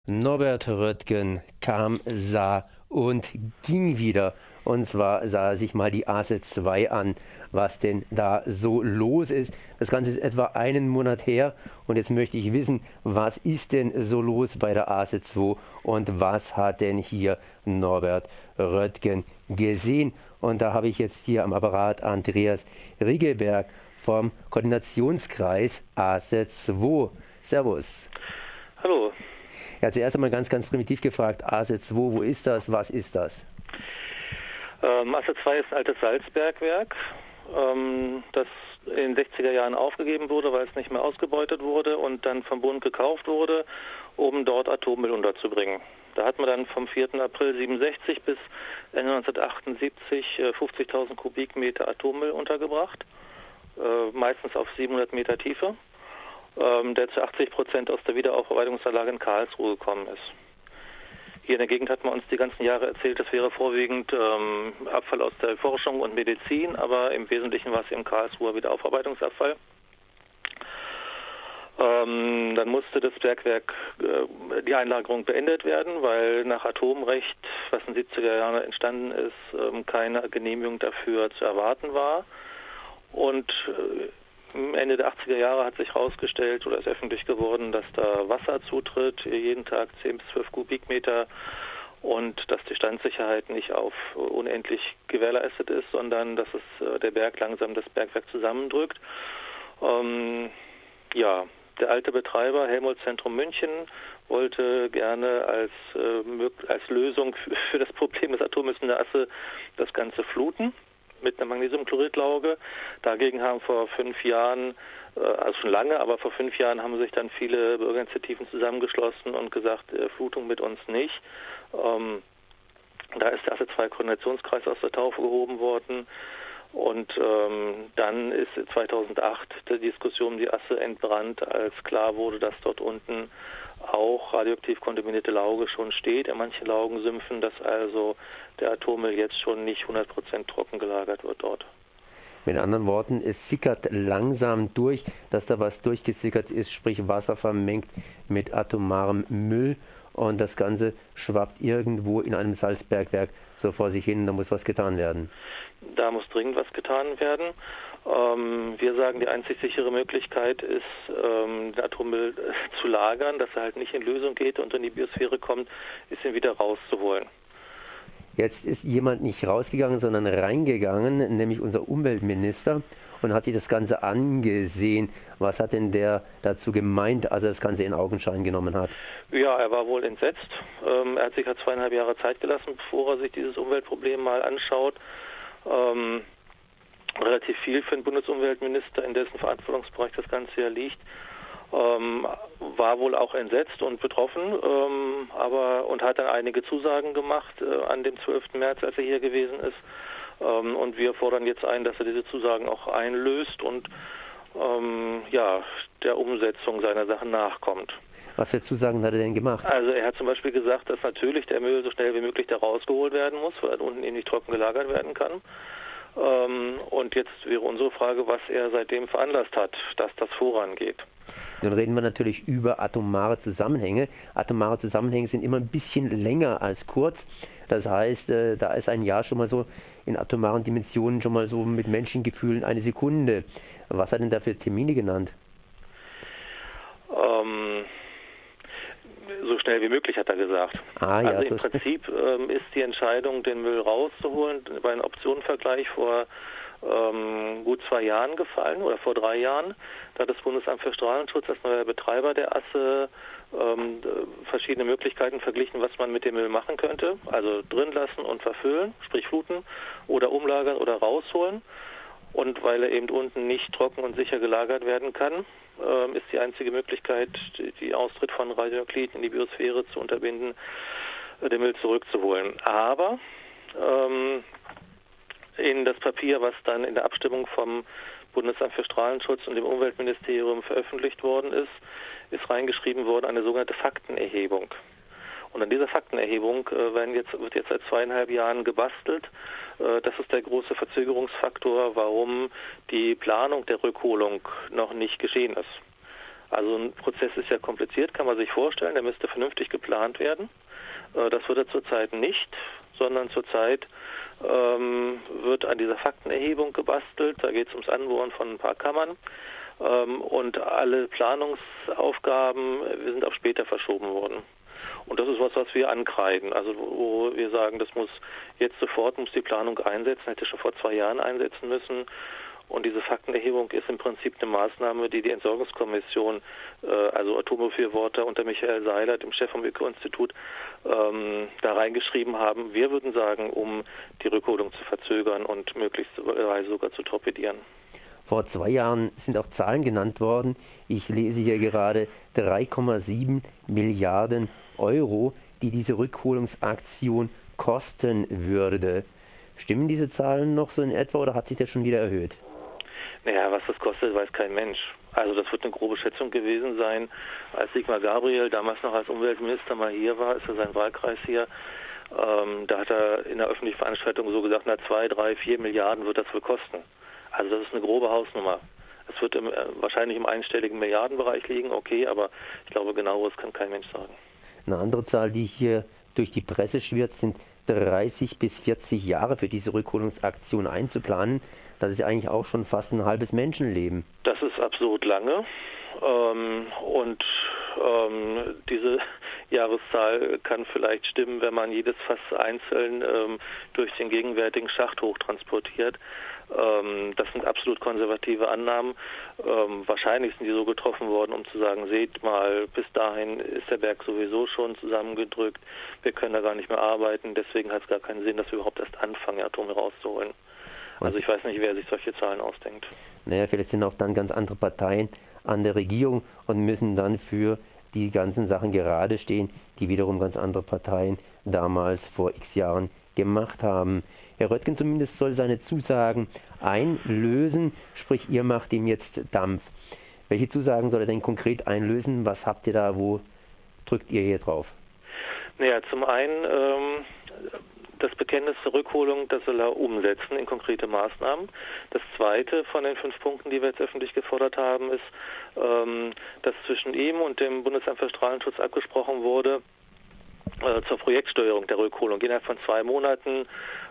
Norbert Röttgen kam, sah und ging wieder. Und zwar sah er sich mal die ASE 2 an, was denn da so los ist. Das Ganze ist etwa einen Monat her und jetzt möchte ich wissen, was ist denn so los bei der ASE 2 und was hat denn hier Norbert Röttgen gesehen? Und da habe ich jetzt hier am Apparat Andreas Riegelberg vom Koordinationskreis ASE 2. Servus. Hallo. Ja, zuerst einmal ganz primitiv gefragt, ASE 2, wo ist das, was ist das? ASE 2 ist ein altes Salzbergwerk, das in den 60er Jahren aufgegeben wurde, weil es nicht mehr ausgebeutet wurde und dann vom Bund gekauft wurde, um dort Atommüll unterzubringen. Da hat man dann vom 4. April 67 bis Ende 1978 50.000 Kubikmeter Atommüll untergebracht, meistens auf 700 Meter Tiefe, der zu 80% aus der Wiederaufbereitungsanlage in Karlsruhe gekommen ist. Hier in der Gegend hat man uns die ganzen Jahre erzählt, das wäre vorwiegend Abfall aus der Forschung und Medizin, aber im Wesentlichen war es eben Karlsruher Wiederaufbereitungsabfall. Dann musste das Bergwerk, die Einlagerung beendet werden, weil nach Atomrecht, was in den 70er Jahren entstanden ist, keine Genehmigung dafür zu erwarten war. Und Ende der 80er Jahre hat sich herausgestellt oder ist öffentlich geworden, dass da Wasser zutritt, jeden Tag 10 bis 12 Kubikmeter und dass die Standsicherheit nicht auf unendlich gewährleistet ist, sondern dass es der Berg langsam das Bergwerk zusammendrückt. Der alte Betreiber Helmholtz-Zentrum München wollte gerne als Lösung für das Problem des Atommülls in der Asse das Ganze fluten mit einer Magnesiumchloridlauge. Dagegen haben vor 5 Jahren, also schon lange, aber vor 5 Jahren haben sich dann viele Bürgerinitiativen zusammengeschlossen und gesagt, Flutung mit uns nicht. Da ist der ASE 2 Koordinationskreis aus der Taufe gehoben worden. Und dann ist 2008 die Diskussion um die Asse entbrannt, als klar wurde, dass dort unten auch radioaktiv kontaminierte Lauge schon steht, in manchen Laugensümpfen, dass also der Atommüll jetzt schon nicht 100% trocken gelagert wird dort. Mit anderen Worten, es sickert langsam durch, dass da was durchgesickert ist, sprich Wasser vermengt mit atomarem Müll und das Ganze schwappt irgendwo in einem Salzbergwerk so vor sich hin, da muss was getan werden. Da muss dringend was getan werden. Wir sagen, die einzig sichere Möglichkeit ist, den Atommüll zu lagern, dass er halt nicht in Lösung geht und in die Biosphäre kommt, ist ihn wieder rauszuholen. Jetzt ist jemand nicht rausgegangen, sondern reingegangen, nämlich unser Umweltminister, und hat sich das Ganze angesehen. Was hat denn der dazu gemeint, als er das Ganze in Augenschein genommen hat? Ja, er war wohl entsetzt. Er hat sich 2,5 Jahre Zeit gelassen, bevor er sich dieses Umweltproblem mal anschaut. Relativ viel für den Bundesumweltminister, in dessen Verantwortungsbereich das Ganze ja liegt. War wohl auch entsetzt und betroffen, und hat dann einige Zusagen gemacht an dem 12. März, als er hier gewesen ist. Und wir fordern jetzt ein, dass er diese Zusagen auch einlöst und der Umsetzung seiner Sachen nachkommt. Was für Zusagen hat er denn gemacht? Also er hat zum Beispiel gesagt, dass natürlich der Müll so schnell wie möglich da rausgeholt werden muss, weil er unten eben nicht trocken gelagert werden kann. Und jetzt wäre unsere Frage, was er seitdem veranlasst hat, dass das vorangeht. Nun reden wir natürlich über atomare Zusammenhänge. Atomare Zusammenhänge sind immer ein bisschen länger als kurz. Das heißt, da ist ein Jahr schon mal so in atomaren Dimensionen schon mal so mit Menschengefühlen eine Sekunde. Was hat er denn da für Termine genannt? So schnell wie möglich, hat er gesagt. Also im Prinzip ist die Entscheidung, den Müll rauszuholen, bei einem Optionenvergleich vor gut 2 Jahren gefallen oder vor 3 Jahren. Da hat das Bundesamt für Strahlenschutz als neuer Betreiber der Asse verschiedene Möglichkeiten verglichen, was man mit dem Müll machen könnte. Also drin lassen und verfüllen, sprich fluten, oder umlagern oder rausholen. Und weil er eben unten nicht trocken und sicher gelagert werden kann, ist die einzige Möglichkeit, die Austritt von Radionukliden in die Biosphäre zu unterbinden, den Müll zurückzuholen. Aber in das Papier, was dann in der Abstimmung vom Bundesamt für Strahlenschutz und dem Umweltministerium veröffentlicht worden ist, ist reingeschrieben worden eine sogenannte Faktenerhebung. Und an dieser Faktenerhebung wird jetzt seit 2,5 Jahren gebastelt. Das ist der große Verzögerungsfaktor, warum die Planung der Rückholung noch nicht geschehen ist. Also ein Prozess ist ja kompliziert, kann man sich vorstellen, der müsste vernünftig geplant werden. Das wird er zurzeit nicht, sondern zurzeit wird an dieser Faktenerhebung gebastelt. Da geht es ums Anbohren von ein paar Kammern. Und alle Planungsaufgaben sind auf später verschoben worden. Und das ist was wir ankreiden. Also wo wir sagen, das muss jetzt sofort, muss die Planung einsetzen, hätte schon vor 2 Jahren einsetzen müssen. Und diese Faktenerhebung ist im Prinzip eine Maßnahme, die Entsorgungskommission, also Atombefürworter unter Michael Seiler, dem Chef vom Öko-Institut, da reingeschrieben haben. Wir würden sagen, um die Rückholung zu verzögern und möglicherweise sogar zu torpedieren. Vor 2 Jahren sind auch Zahlen genannt worden. Ich lese hier gerade 3,7 Milliarden Euro, die diese Rückholungsaktion kosten würde. Stimmen diese Zahlen noch so in etwa oder hat sich das schon wieder erhöht? Naja, was das kostet, weiß kein Mensch. Also das wird eine grobe Schätzung gewesen sein. Als Sigmar Gabriel damals noch als Umweltminister mal hier war, ist ja sein Wahlkreis hier, da hat er in der öffentlichen Veranstaltung so gesagt, 2, 3, 4 Milliarden wird das wohl kosten. Also das ist eine grobe Hausnummer. Es wird wahrscheinlich im einstelligen Milliardenbereich liegen, okay, aber ich glaube, genaueres kann kein Mensch sagen. Eine andere Zahl, die hier durch die Presse schwirrt, sind 30 bis 40 Jahre für diese Rückholungsaktion einzuplanen. Das ist ja eigentlich auch schon fast ein halbes Menschenleben. Das ist absurd lange. Und diese Jahreszahl kann vielleicht stimmen, wenn man jedes Fass einzeln durch den gegenwärtigen Schacht hochtransportiert. Das sind absolut konservative Annahmen. Wahrscheinlich sind die so getroffen worden, um zu sagen, seht mal, bis dahin ist der Berg sowieso schon zusammengedrückt, wir können da gar nicht mehr arbeiten, deswegen hat es gar keinen Sinn, dass wir überhaupt erst anfangen, Atome rauszuholen. Also ich weiß nicht, wer sich solche Zahlen ausdenkt. Naja, vielleicht sind auch dann ganz andere Parteien an der Regierung und müssen dann für die ganzen Sachen gerade stehen, die wiederum ganz andere Parteien damals vor x Jahren gemacht haben. Herr Röttgen zumindest soll seine Zusagen einlösen, sprich ihr macht ihm jetzt Dampf. Welche Zusagen soll er denn konkret einlösen? Was habt ihr da, wo drückt ihr hier drauf? Naja, zum einen das Bekenntnis zur Rückholung, das soll er umsetzen in konkrete Maßnahmen. Das zweite von den 5 Punkten, die wir jetzt öffentlich gefordert haben, ist, dass zwischen ihm und dem Bundesamt für Strahlenschutz abgesprochen wurde, zur Projektsteuerung der Rückholung innerhalb von 2 Monaten,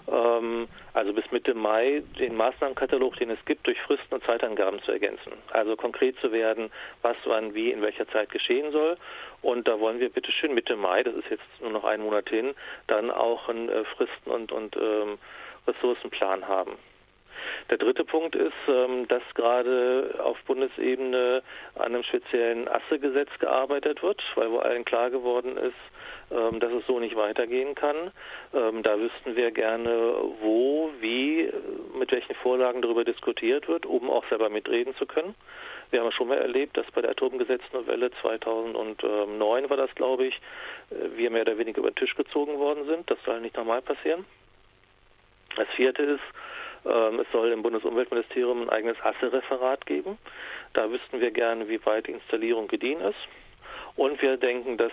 also bis Mitte Mai, den Maßnahmenkatalog, den es gibt, durch Fristen und Zeitangaben zu ergänzen. Also konkret zu werden, was, wann, wie, in welcher Zeit geschehen soll. Und da wollen wir bitte schön Mitte Mai, das ist jetzt nur noch 1 Monat hin, dann auch einen Fristen- und Ressourcenplan haben. Der dritte Punkt ist, dass gerade auf Bundesebene an einem speziellen Assegesetz gearbeitet wird, weil wohl allen klar geworden ist, dass es so nicht weitergehen kann. Da wüssten wir gerne, wo, wie, mit welchen Vorlagen darüber diskutiert wird, um auch selber mitreden zu können. Wir haben schon mal erlebt, dass bei der Atomgesetznovelle 2009 war das, glaube ich, wir mehr oder weniger über den Tisch gezogen worden sind. Das soll nicht nochmal passieren. Das vierte ist, es soll im Bundesumweltministerium ein eigenes Asse-Referat geben. Da wüssten wir gerne, wie weit die Installierung gediehen ist. Und wir denken, dass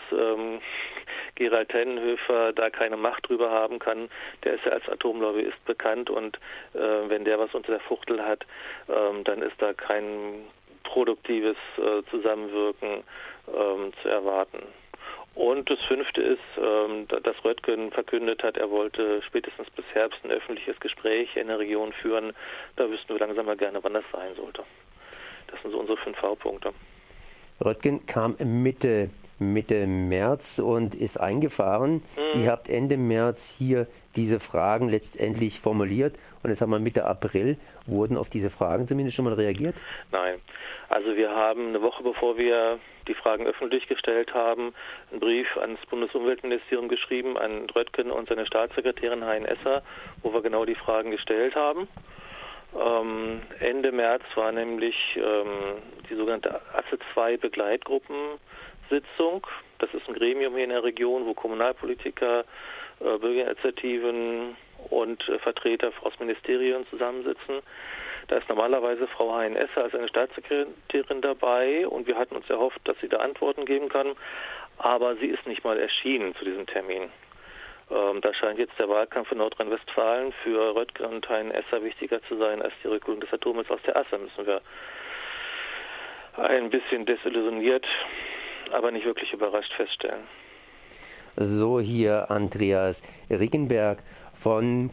Gerald Tennenhöfer da keine Macht drüber haben kann. Der ist ja als Atomlobbyist bekannt und wenn der was unter der Fuchtel hat, dann ist da kein produktives Zusammenwirken zu erwarten. Und das fünfte ist, dass Röttgen verkündet hat, er wollte spätestens bis Herbst ein öffentliches Gespräch in der Region führen. Da wüssten wir langsam mal gerne, wann das sein sollte. Das sind so unsere 5 V-Punkte. Röttgen kam Mitte März und ist eingefahren. Ihr habt Ende März hier diese Fragen letztendlich formuliert und jetzt haben wir Mitte April. Wurden auf diese Fragen zumindest schon mal reagiert? Nein. Also wir haben eine Woche bevor wir die Fragen öffentlich gestellt haben, einen Brief ans Bundesumweltministerium geschrieben, an Röttgen und seine Staatssekretärin Hein Esser, wo wir genau die Fragen gestellt haben. Ende März war nämlich die sogenannte Asse-2-Begleitgruppensitzung. Das ist ein Gremium hier in der Region, wo Kommunalpolitiker, Bürgerinitiativen und Vertreter aus Ministerien zusammensitzen. Da ist normalerweise Frau Hein Esser als eine Staatssekretärin dabei und wir hatten uns erhofft, dass sie da Antworten geben kann, aber sie ist nicht mal erschienen zu diesem Termin. Da scheint jetzt der Wahlkampf in Nordrhein-Westfalen für Röttgen und Hein Esser wichtiger zu sein als die Rückholung des Atoms aus der Asse, müssen wir ein bisschen desillusioniert, aber nicht wirklich überrascht feststellen. So hier Andreas Rickenberg von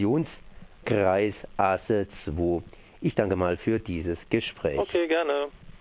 Koordinationskreis ASE 2. Ich danke mal für dieses Gespräch. Okay, gerne.